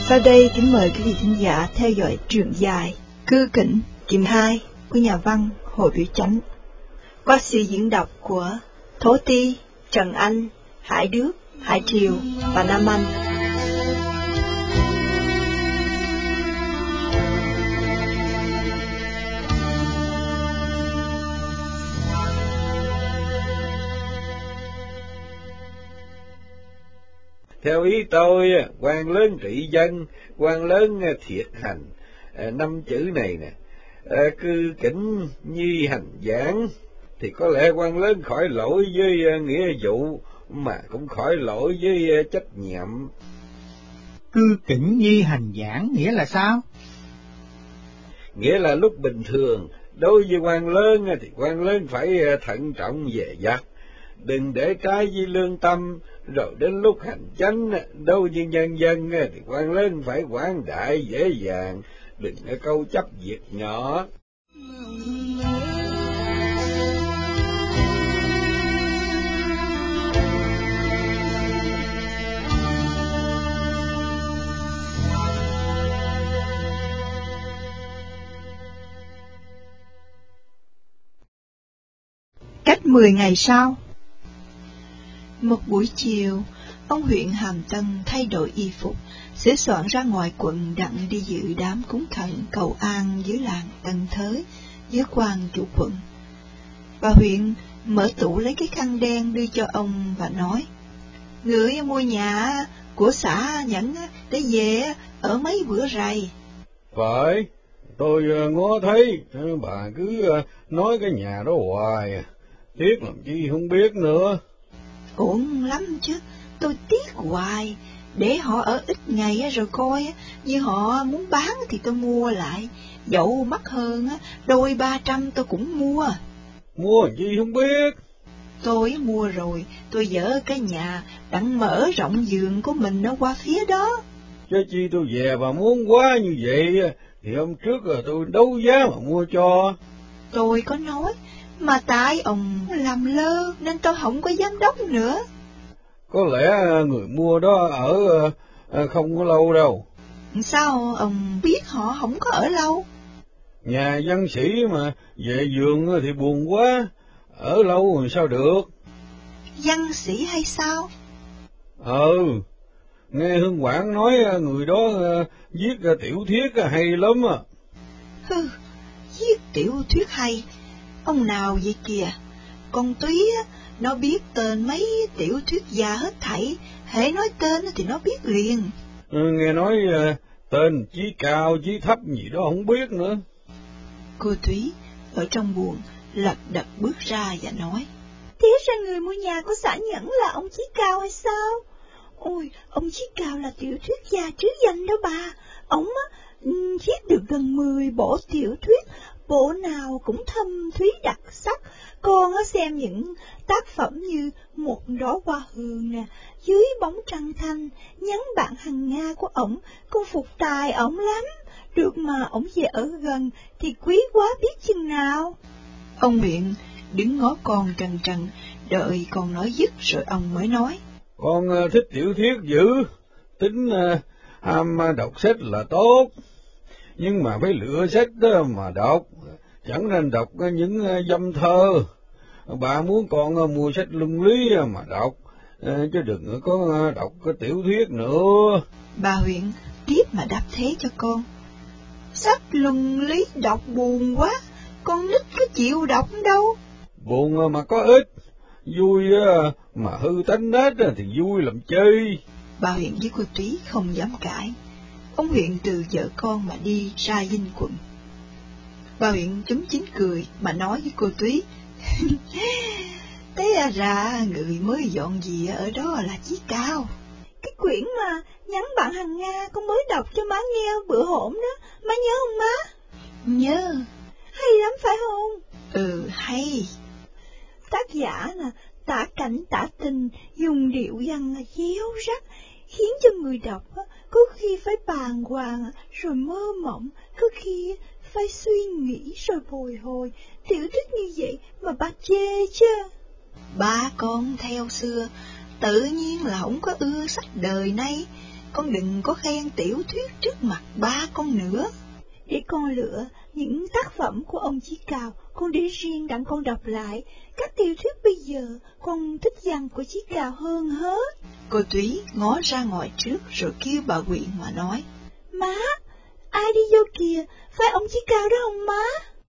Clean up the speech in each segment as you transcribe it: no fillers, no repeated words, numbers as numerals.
Sau đây kính mời quý vị khán giả theo dõi truyện dài Cư Kỉnh Kiếm 2 của nhà văn Hồ Biểu Chánh qua sự diễn đọc của Thố Ti, Trần Anh, Hải Đức, Hải Triều và Nam Anh. Theo ý tôi, quan lớn trị dân, quan lớn thiệt hành, 5 chữ này nè, cư kỉnh nhi hành giảng, thì có lẽ quan lớn khỏi lỗi với nghĩa vụ, mà cũng khỏi lỗi với trách nhiệm. Cư kỉnh nhi hành giảng nghĩa là sao? Nghĩa là lúc bình thường, đối với quan lớn thì quan lớn phải thận trọng về vặt, đừng để trái với lương tâm. Rồi đến lúc hành chánh, đối với nhân dân thì quan lớn phải quảng đại dễ dàng, đừng có câu chấp việc nhỏ. Cách 10 ngày sau. Một buổi chiều, ông huyện Hàm Tân thay đổi y phục, sửa soạn ra ngoài quận đặng đi dự đám cúng thần cầu an dưới làng Tân Thới, dưới quan chủ quận. Bà huyện mở tủ lấy cái khăn đen đưa cho ông và nói: "Người mua nhà của xã Nhẫn để về ở mấy bữa rày." Phải, tôi ngó thấy, bà cứ nói cái nhà đó hoài, tiếc làm chi không biết nữa. Uổng lắm chứ, tôi tiếc hoài, để họ ở ít ngày rồi coi, như họ muốn bán thì tôi mua lại, dẫu mắc hơn, đôi 300 tôi cũng mua. Mua gì không biết. Tôi mua rồi, tôi dỡ cái nhà, đặng mở rộng giường của mình nó qua phía đó. Chứ chi tôi về bà muốn quá như vậy, thì hôm trước tôi đấu giá mà mua cho. Tôi có nói, mà tại ông làm lơ nên tôi không có dám đốc nữa. Có lẽ người mua đó ở không có lâu đâu. Sao ông biết họ không có ở lâu? Nhà văn sĩ mà, về giường thì buồn quá, ở lâu rồi sao được. Văn sĩ hay sao? Nghe Hương Quảng nói người đó viết tiểu thuyết hay lắm. Viết tiểu thuyết hay? Ông nào vậy kìa? Con Túy nó biết tên mấy tiểu thuyết gia hết thảy, hễ nói tên thì nó biết liền. Nghe nói tên chí cao chí thấp gì đó không biết nữa. Cô Thúy ở trong buồng lật đật bước ra và nói: "Tiếc ra người mua nhà của xã Nhẫn là ông Chí Cao hay sao? Ôi, ông Chí Cao là tiểu thuyết gia trứ danh đó bà. Ông viết được gần 10 bộ tiểu thuyết, bộ nào cũng thâm thúy đặc sắc. Con xem những tác phẩm như Một đóa hoa hương nè, Dưới bóng trăng thanh, Nhắn bạn hàng Nga của ổng, con phục tài ổng lắm. Được mà ổng về ở gần thì quý quá biết chừng nào." Ông huyện đứng ngó con trần trần, đợi con nói dứt rồi ông mới nói: "Con thích tiểu thuyết dữ, tính ham đọc sách là tốt, nhưng mà phải lựa sách đó mà đọc, chẳng nên đọc những dâm thơ. Bà muốn con mua sách luân lý mà đọc, chứ đừng có đọc cái tiểu thuyết nữa." Bà huyện tiếp mà đáp thế cho con: "Sách luân lý đọc buồn quá, con nít có chịu đọc đâu." "Buồn mà có ích, vui mà hư tánh nết thì vui làm chi." Bà huyện với cô Túy không dám cãi. Ông huyện từ vợ con mà đi ra dinh quận. Bà huyện chúm chím cười mà nói với cô Túy: "Té ra người mới dọn về ở đó là Chí Cao. Cái quyển mà Nhắn bạn hàng Nga con mới đọc cho má nghe bữa hổm đó, má nhớ không má?" "Nhớ." "Hay lắm phải không?" "Hay." Tác giả là tả cảnh tả tình, dùng điệu văn déo rắt, khiến cho người đọc có khi phải bàng hoàng rồi mơ mộng, có khi phải suy nghĩ rồi bồi hồi. Tiểu thuyết như vậy mà bà chê chứ." "Ba con theo xưa, tự nhiên là không có ưa sách đời nay, con đừng có khen tiểu thuyết trước mặt ba con nữa. Để con lựa những tác phẩm của ông Chí Cao, con để riêng đặng con đọc lại. Các tiểu thuyết bây giờ, con thích văn của Chí Cao hơn hết. Cô Túy ngó ra ngoài trước rồi kêu bà Quyện mà nói: Má, ai đi vô kìa, phải ông Chí Cao đó không má?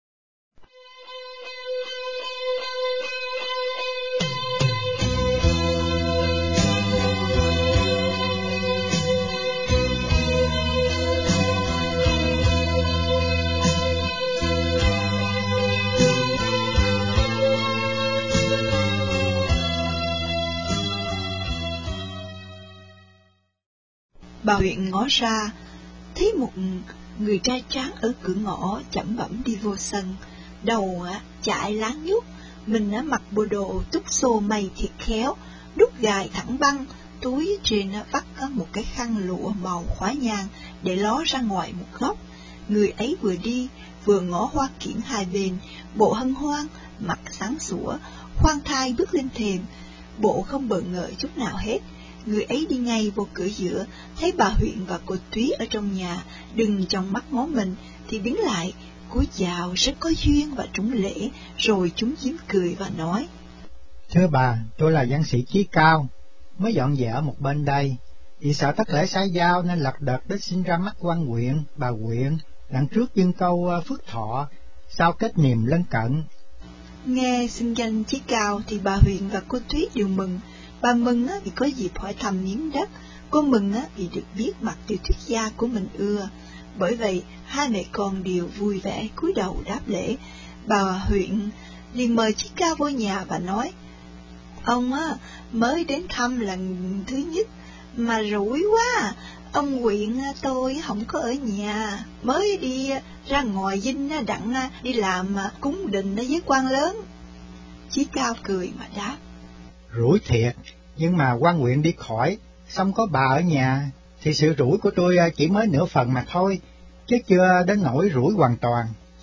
Bà Huyện ngó ra, thấy một người trai tráng ở cửa ngõ chẩm bẩm đi vô sân, đầu chạy láng nhút, mình mặc bộ đồ túc xô mây thiệt khéo, đút gài thẳng băng, túi trên vắt một cái khăn lụa màu khói nhang để ló ra ngoài một góc. Người ấy vừa đi vừa ngó hoa kiển hai bên, bộ hân hoan, mặt sáng sủa, khoan thai bước lên thềm, bộ không bỡ ngỡ chút nào hết. Người ấy đi ngay vô cửa giữa, thấy bà Huyện và cô Túy ở trong nhà, đừng trong mắt ngó mình, thì đứng lại, cúi chào rất có duyên và trúng lễ, rồi chúngยิ้m cười và nói: Thưa bà, tôi là văn sĩ Chí Cao, mới dọn về ở một bên đây, vì sợ thất lễ xã giao nên lật đật đến xin ra mắt quan huyện, bà huyện, đặng trước dâng câu phước thọ, sau kết niềm lân cận. Nghe xưng danh Chí Cao thì bà Huyện và cô Túy đều mừng. Bà mừng vì có dịp hỏi thăm miếng đất, cô mừng vì được biết mặt tiểu thuyết gia của mình ưa. Bởi vậy hai mẹ con đều vui vẻ cúi đầu đáp lễ. Bà Huyện liền mời Chí Cao vô nhà và nói: Ông mới đến thăm lần thứ nhất mà rủi quá. Ông Huyện tôi không có ở nhà, mới đi ra ngoài dinh đặng đi làm cúng đình với quan lớn. Chí Cao cười mà đáp: Rủi thiệt, nhưng mà quan huyện đi khỏi, xong có bà ở nhà, thì sự rủi của tôi chỉ mới nửa phần mà thôi, chứ chưa đến nỗi rủi hoàn toàn.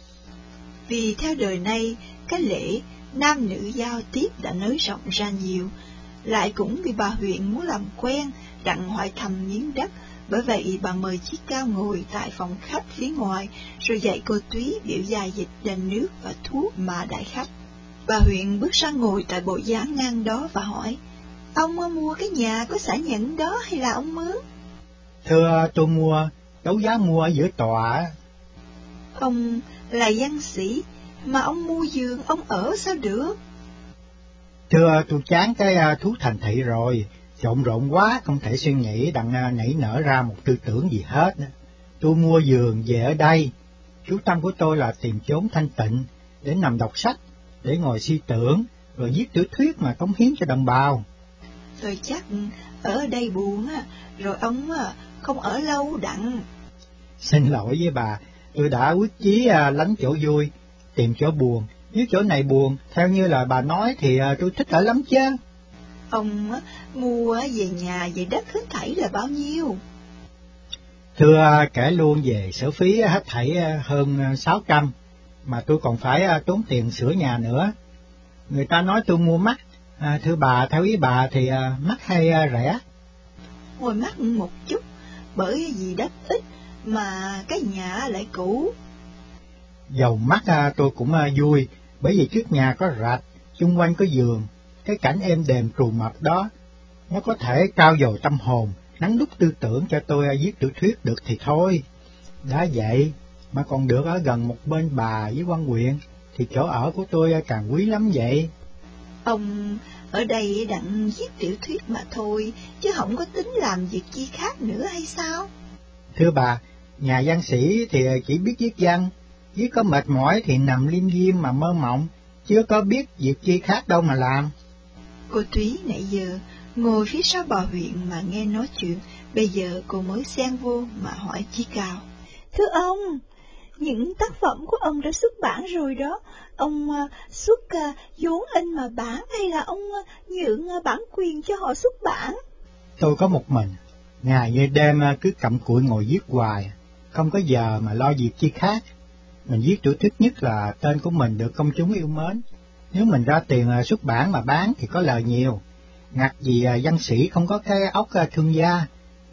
Vì theo đời nay, cái lễ nam nữ giao tiếp đã nới rộng ra nhiều, lại cũng vì bà Huyện muốn làm quen, đặng hỏi thăm miếng đất, bởi vậy bà mời Chí Cao ngồi tại phòng khách phía ngoài, rồi dạy cô Túy biểu gia dịch đèn nước và thuốc mà đãi khách. Bà Huyện bước ra ngồi tại bộ dáng ngang đó và hỏi: Ông mua cái nhà có xã nhận đó hay là ông mướn? Thưa, tôi mua, đấu giá mua ở giữa tòa. Ông là văn sĩ, mà ông mua giường ông ở sao được? Thưa, tôi chán cái thú thành thị rồi, trộn rộn quá, không thể suy nghĩ đặng nảy nở ra một tư tưởng gì hết. Tôi mua giường về ở đây, chú tâm của tôi là tìm chốn thanh tịnh, để nằm đọc sách, để ngồi suy tưởng, rồi viết tiểu thuyết mà cống hiến cho đồng bào. Tôi chắc ở đây buồn rồi ông không ở lâu đặng. Xin lỗi với bà, tôi đã quyết chí lánh chỗ vui, tìm chỗ buồn. Nếu chỗ này buồn, theo như lời bà nói thì tôi thích ở lắm chứ. Ông mua về nhà về đất hết thảy là bao nhiêu? Thưa, kể luôn về sở phí hết thảy hơn 600, mà tôi còn phải tốn tiền sửa nhà nữa. Người ta nói tôi mua mắc, thưa bà, theo ý bà thì mắc hay rẻ? Hồi mắc một chút, bởi vì đất ít mà cái nhà lại cũ. Dầu mắc tôi cũng vui, bởi vì trước nhà có rạch, xung quanh có giường, cái cảnh êm đềm trù mập đó, nó có thể trao dồi tâm hồn, nắn đúc tư tưởng cho tôi viết tiểu thuyết được thì thôi. Đã vậy, mà còn được ở gần một bên bà với quan huyện, thì chỗ ở của tôi càng quý lắm vậy. Ông ở đây đặng viết tiểu thuyết mà thôi, chứ không có tính làm việc chi khác nữa hay sao? Thưa bà, nhà văn sĩ thì chỉ biết viết văn, viết có mệt mỏi thì nằm liêm diêm mà mơ mộng, chưa có biết việc chi khác đâu mà làm. Cô Túy nãy giờ ngồi phía sau bà Huyện mà nghe nói chuyện, bây giờ cô mới xen vô mà hỏi Chí Cao: Thưa ông, những tác phẩm của ông đã xuất bản rồi đó, ông xuất vốn in mà bán hay là ông nhượng bản quyền cho họ xuất bản? Tôi có một mình, ngày như đêm cứ cặm cụi ngồi viết hoài, không có giờ mà lo việc chi khác. Mình viết tiểu thuyết nhất là tên của mình được công chúng yêu mến. Nếu mình ra tiền xuất bản mà bán thì có lời nhiều. Ngặt gì văn sĩ không có cái óc thương gia,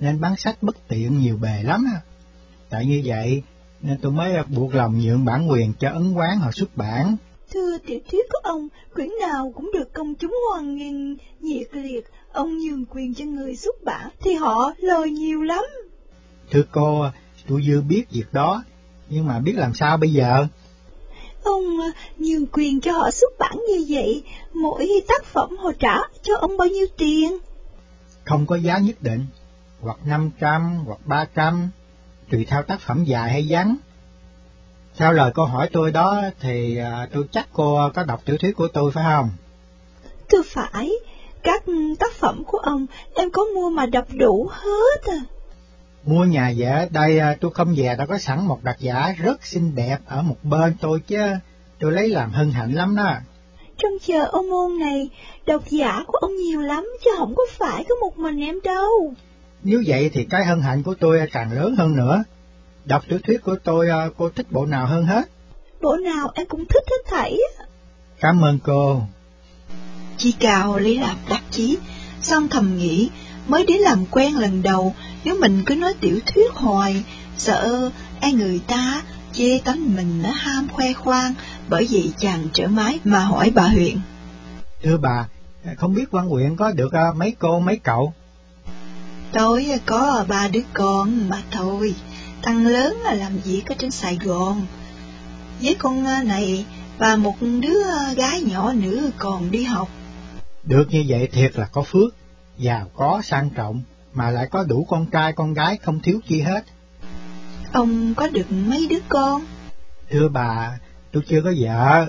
nên bán sách bất tiện nhiều bề lắm. Tại như vậy nên tôi mới buộc lòng nhượng bản quyền cho Ấn Quán họ xuất bản. Thưa tiểu thuyết của ông, quyển nào cũng được công chúng hoan nghênh nhiệt liệt. Ông nhường quyền cho người xuất bản thì họ lời nhiều lắm. Thưa cô, tôi vừa biết việc đó, nhưng mà biết làm sao bây giờ? Ông nhường quyền cho họ xuất bản như vậy, mỗi tác phẩm họ trả cho ông bao nhiêu tiền? Không có giá nhất định, hoặc 500, hoặc 300, tùy theo tác phẩm dài hay ngắn. Theo lời cô hỏi tôi đó thì tôi chắc cô có đọc tiểu thuyết của tôi phải không? Thưa phải, các tác phẩm của ông em có mua mà đọc đủ hết à. Mua nhà vẽ ở đây tôi không về đã có sẵn một đặc giả rất xinh đẹp ở một bên tôi chứ, tôi lấy làm hân hạnh lắm đó. Trong chờ ông môn này, độc giả của ông nhiều lắm chứ không có phải có một mình em đâu. Nếu vậy thì cái hân hạnh của tôi càng lớn hơn nữa. Đọc tiểu thuyết của tôi, cô thích bộ nào hơn hết? Bộ nào em cũng thích hết thảy. Cảm ơn cô. Chị Cao lấy làm đắc chí, xong thầm nghĩ, mới đến làm quen lần đầu, nếu mình cứ nói tiểu thuyết hoài, sợ ai người ta chê tánh mình nó ham khoe khoang, bởi vậy chàng trở mái mà hỏi bà Huyện. Thưa bà, không biết Văn Huyện có được mấy cô mấy cậu? Tôi có 3 đứa con mà thôi, thằng lớn là làm việc ở trên Sài Gòn, với con này và một đứa gái nhỏ nữa còn đi học. Được như vậy thiệt là có phước, giàu có sang trọng, mà lại có đủ con trai con gái không thiếu chi hết. Ông có được mấy đứa con? Thưa bà, tôi chưa có vợ.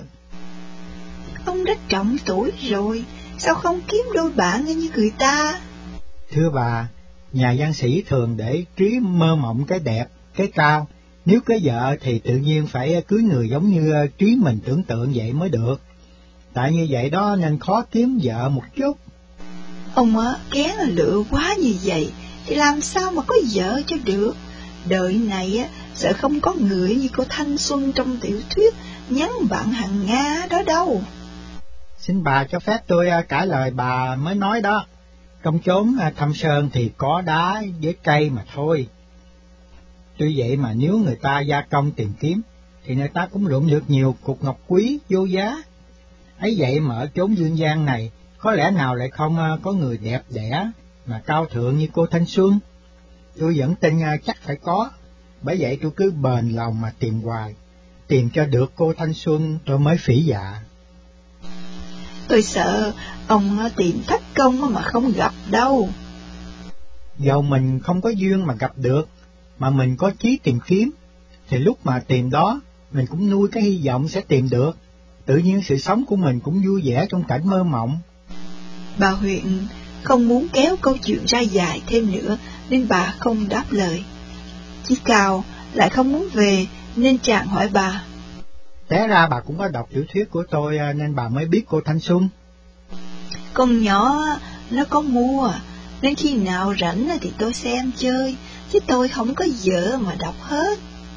Ông đã trọng tuổi rồi, sao không kiếm đôi bạn như người ta? Thưa bà, nhà văn sĩ thường để trí mơ mộng cái đẹp, cái cao. Nếu có vợ thì tự nhiên phải cưới người giống như trí mình tưởng tượng vậy mới được. Tại như vậy đó nên khó kiếm vợ một chút. Ông kén lựa quá như vậy, thì làm sao mà có vợ cho được? Đời này sợ không có người như cô Thanh Xuân trong tiểu thuyết nhắn bạn hàng Nga đó đâu. Xin bà cho phép tôi cãi lời bà mới nói đó. Trong chốn thâm sơn thì có đá với cây mà thôi. Tuy vậy mà nếu người ta gia công tìm kiếm, thì người ta cũng lượm được nhiều cục ngọc quý vô giá. Ấy vậy mà ở chốn dương gian này, có lẽ nào lại không có người đẹp đẽ mà cao thượng như cô Thanh Xuân? Tôi vẫn tin chắc phải có, bởi vậy tôi cứ bền lòng mà tìm hoài. Tìm cho được cô Thanh Xuân tôi mới phỉ dạ. Tôi sợ ông tìm thất công mà không gặp đâu. Dầu mình không có duyên mà gặp được, mà mình có chí tìm kiếm, thì lúc mà tìm đó, mình cũng nuôi cái hy vọng sẽ tìm được. Tự nhiên sự sống của mình cũng vui vẻ trong cảnh mơ mộng. Bà Huyện không muốn kéo câu chuyện ra dài thêm nữa, nên bà không đáp lời. Chí Cao lại không muốn về, nên chàng hỏi bà. Té ra bà cũng có đọc tiểu thuyết của tôi nên bà mới biết cô Thanh Xuân. Con nhỏ nó có mua, nên khi nào rảnh thì tôi xem chơi, chứ tôi không có vợ mà đọc hết.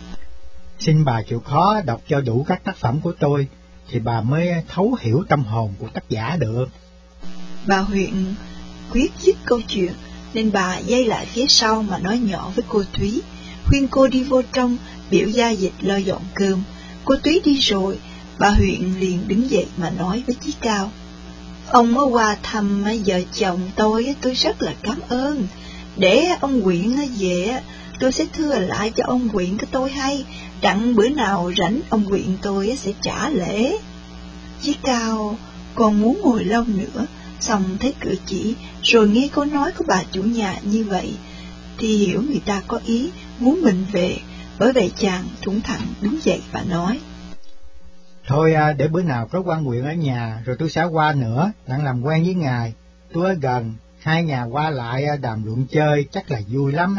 Xin bà chịu khó đọc cho đủ các tác phẩm của tôi, thì bà mới thấu hiểu tâm hồn của tác giả được. Bà Huyện quyết dứt câu chuyện, nên bà dây lại phía sau mà nói nhỏ với cô Thúy, khuyên cô đi vô trong biểu gia dịch lo dọn cơm. Cô Thúy đi rồi, bà Huyện liền đứng dậy mà nói với Chí Cao. Ông mới qua thăm vợ chồng tôi rất là cảm ơn. Để ông Quyện về, tôi sẽ thưa lại cho ông Quyện của tôi hay, đặng bữa nào rảnh ông Quyện tôi sẽ trả lễ. Chí Cao còn muốn ngồi lâu nữa, xong thấy cử chỉ, rồi nghe câu nói của bà chủ nhà như vậy, thì hiểu người ta có ý muốn mình về, bởi vậy chàng thủng thẳng đứng dậy và nói. Thôi để bữa nào có quan huyện ở nhà, rồi tôi sẽ qua nữa, đặng làm quen với ngài. Tôi ở gần, hai nhà qua lại đàm luận chơi chắc là vui lắm.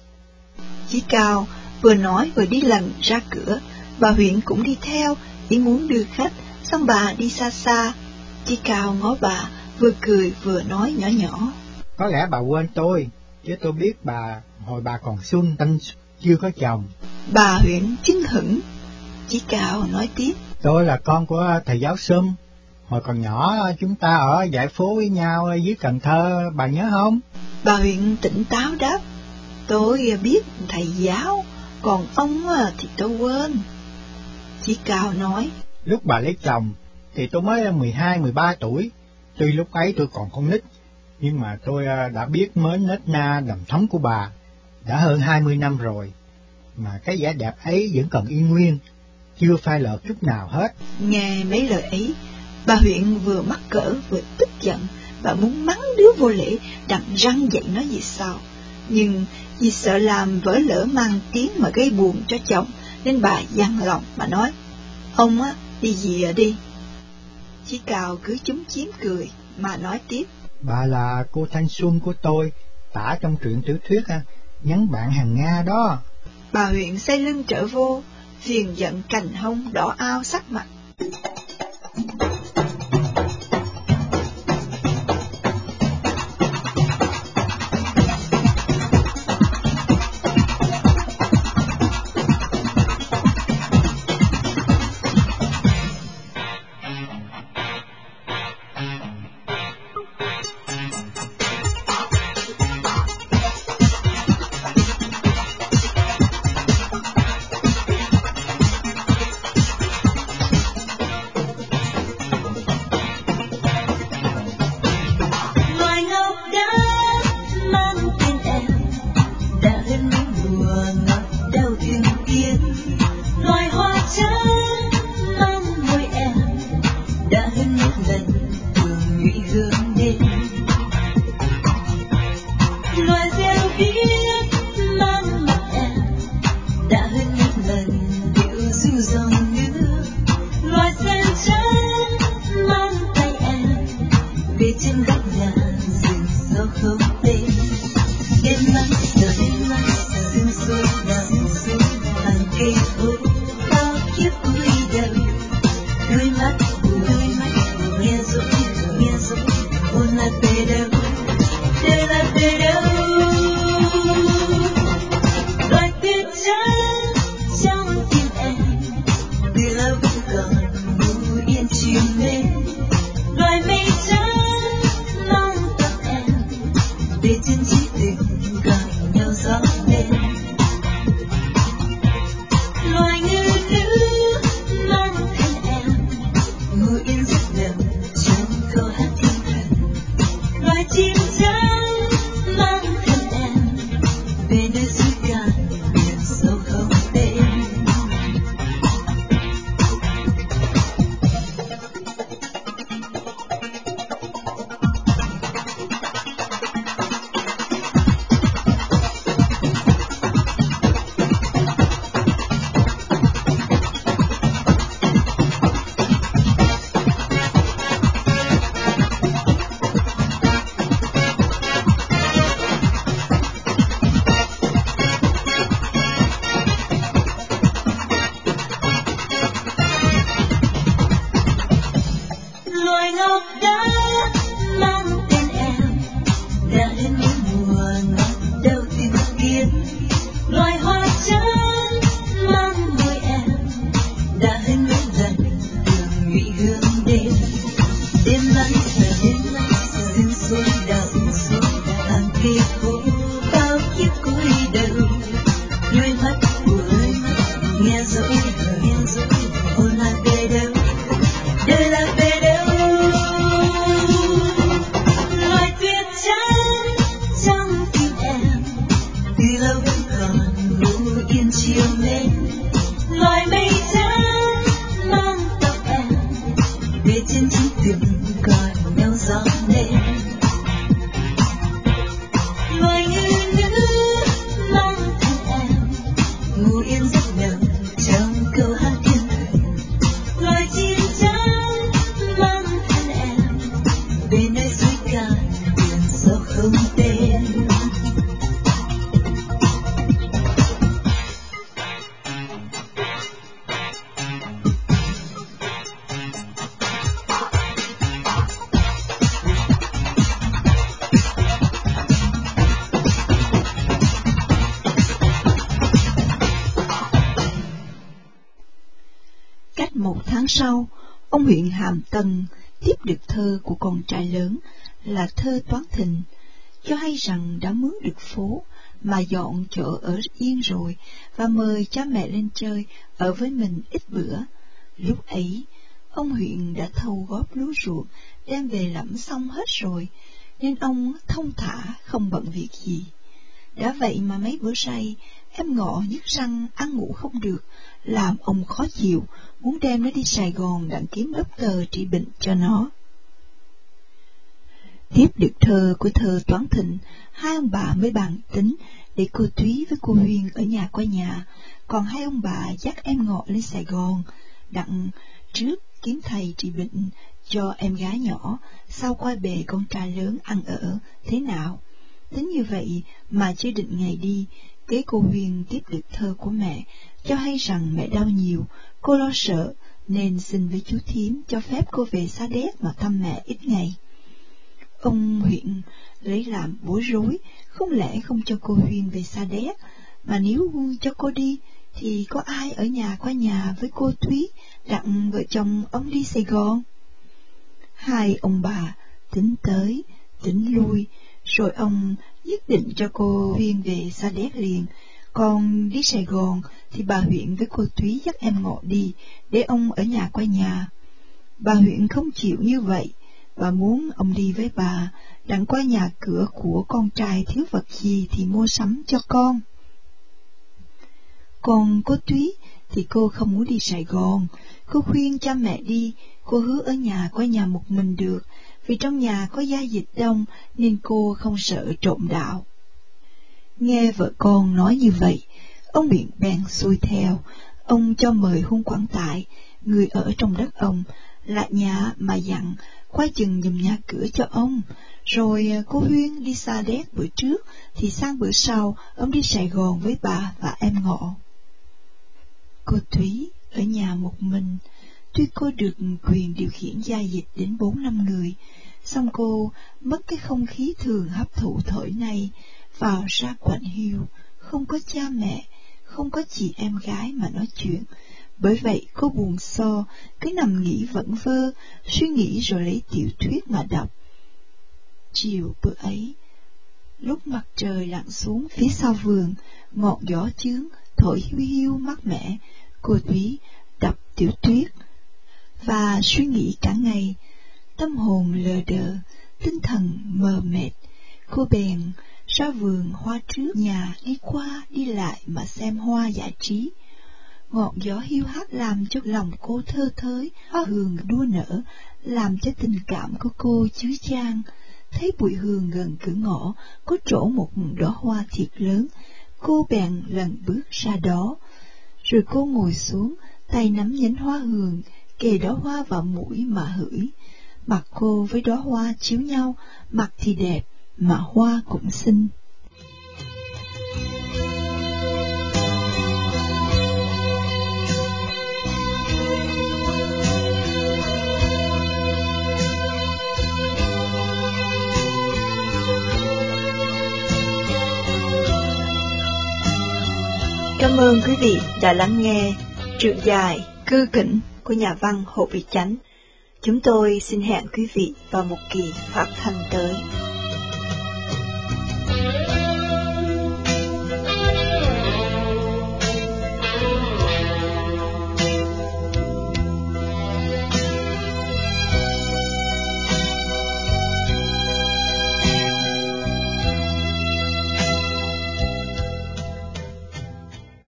Chí Cao vừa nói vừa đi lần ra cửa, bà Huyện cũng đi theo, ý muốn đưa khách, xong bà đi xa xa. Chí Cao ngó bà, vừa cười vừa nói nhỏ nhỏ. Có lẽ bà quên tôi, chứ tôi biết bà hồi bà còn xuân tinh chưa có chồng. Bà Huyện chứng hững. Chí Cao nói tiếp. Tôi là con của thầy giáo Sum. Hồi còn nhỏ chúng ta ở dãy phố với nhau dưới Cần Thơ, bà nhớ không? Bà Huyện tỉnh táo đáp. Tôi biết thầy giáo, còn ông thì tôi quên. Chí Cao nói. Lúc bà lấy chồng thì tôi mới 12-13 tuổi. Tuy lúc ấy tôi còn con nít, nhưng mà tôi đã biết mến nết na đầm thấm của bà. Đã hơn 20 năm rồi, mà cái vẻ đẹp ấy vẫn còn y nguyên, chưa phai lợt chút nào hết. Nghe mấy lời ấy, bà Huyện vừa mắc cỡ vừa tức giận. Bà muốn mắng đứa vô lễ đặng răng dậy nói gì sao, nhưng vì sợ làm vỡ lỡ mang tiếng mà gây buồn cho chồng, nên bà dằn lòng mà nói: Ông đi về đi. Chí Cao cứ chúm chím cười mà nói tiếp: Bà là cô thanh xuân của tôi, tả trong truyện tiểu thuyết nhắn bạn hàng Nga đó. Bà Huyện xoay lưng trở vô, phiền giận cành hông đỏ ao sắc mặt. Cách 1 tháng sau, ông huyện Hàm Tân tiếp được thơ của con trai lớn là thơ Toán Thình, cho hay rằng đã mướn được phố mà dọn chỗ ở yên rồi và mời cha mẹ lên chơi ở với mình ít bữa. Lúc ấy, ông huyện đã thâu góp lúa ruộng đem về lẫm xong hết rồi, nên ông thông thả không bận việc gì. Đã vậy mà mấy bữa say, em Ngọ nhức răng ăn ngủ không được, làm ông khó chịu, muốn đem nó đi Sài Gòn đặng kiếm doctor trị bệnh cho nó. Tiếp được thơ của thơ Toán Thịnh, hai ông bà mới bàn tính để cô Thúy với cô Huyên ở nhà qua nhà, còn hai ông bà dắt em Ngọ lên Sài Gòn, đặng trước kiếm thầy trị bệnh cho em gái nhỏ, sau quay bề con trai lớn ăn ở thế nào. Tính như vậy mà chưa định ngày đi, kế cô Huyên tiếp được thơ của mẹ, cho hay rằng mẹ đau nhiều, cô lo sợ, nên xin với chú Thím cho phép cô về Sa Đéc mà thăm mẹ ít ngày. Ông huyện lấy làm bối rối, không lẽ không cho cô Huyên về Sa Đéc, mà nếu cho cô đi, thì có ai ở nhà qua nhà với cô Thúy, đặng vợ chồng ông đi Sài Gòn? Hai ông bà tính tới, tính lui, rồi ông quyết định cho cô Huyên về Sa Đéc liền, còn đi Sài Gòn thì bà huyện với cô Thúy dắt em Ngọ đi, để ông ở nhà qua nhà. Bà huyện không chịu như vậy, bà muốn ông đi với bà, đặng qua nhà cửa của con trai thiếu vật gì thì mua sắm cho con. Còn cô Thúy thì cô không muốn đi Sài Gòn, cô khuyên cha mẹ đi, cô hứa ở nhà qua nhà một mình được, vì trong nhà có gia dịch đông nên cô không sợ trộm đạo. Nghe vợ con nói như vậy, ông huyện bèn xuôi theo, ông cho mời Hung Quảng Tại, người ở trong đất ông, lại nhà mà dặn khoai chừng giùm nhà cửa cho ông, rồi cô Huyên đi Sa Đéc bữa trước, thì sang bữa sau ông đi Sài Gòn với bà và em Ngọ. Cô Thúy ở nhà một mình, tuy cô được quyền điều khiển gia dịch đến 4-5 người, song cô mất cái không khí thường hấp thụ thời nay, vào ra quạnh hiu, không có cha mẹ, không có chị em gái mà nói chuyện. Bởi vậy cô buồn so, cứ nằm nghĩ vẩn vơ, suy nghĩ rồi lấy tiểu thuyết mà đọc. Chiều bữa ấy, lúc mặt trời lặn xuống phía sau vườn, ngọn gió chướng thổi hiu hiu mát mẻ, cô Thúy đọc tiểu thuyết và suy nghĩ cả ngày, tâm hồn lờ đờ, tinh thần mờ mệt. Cô bèn ra vườn hoa trước nhà đi qua đi lại mà xem hoa giải trí. Ngọn gió hiu hắt làm cho lòng cô thơ thới, hoa hương đua nở, làm cho tình cảm của cô chứa chan. Thấy bụi hương gần cửa ngõ có trổ một đóa hoa thiệt lớn, cô bèn lần bước ra đó. Rồi cô ngồi xuống, tay nắm nhánh hoa hương, kề đóa hoa vào mũi mà hửi. Mặt cô với đóa hoa chiếu nhau, mặt thì đẹp, mà hoa cũng xinh. Cảm ơn quý vị đã lắng nghe truyện dài Cư Kỉnh của nhà văn Hồ Việt Chánh. Chúng tôi xin hẹn quý vị vào một kỳ phát thanh tới.